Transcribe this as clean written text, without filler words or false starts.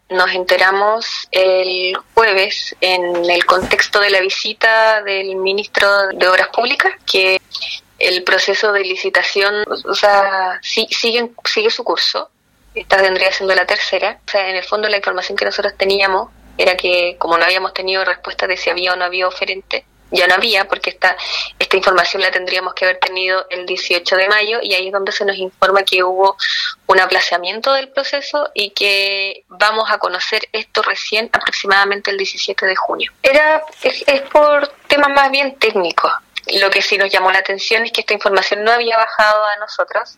nos enteramos el jueves en el contexto de la visita del ministro de Obras Públicas que el proceso de licitación, sigue su curso. Esta vendría siendo la tercera. O sea, en el fondo la información que nosotros teníamos era que como no habíamos tenido respuesta de si había o no había oferente, ya no había, porque esta información la tendríamos que haber tenido el 18 de mayo y ahí es donde se nos informa que hubo un aplazamiento del proceso y que vamos a conocer esto recién aproximadamente el 17 de junio. Es por temas más bien técnicos. Lo que sí nos llamó la atención es que esta información no había bajado a nosotros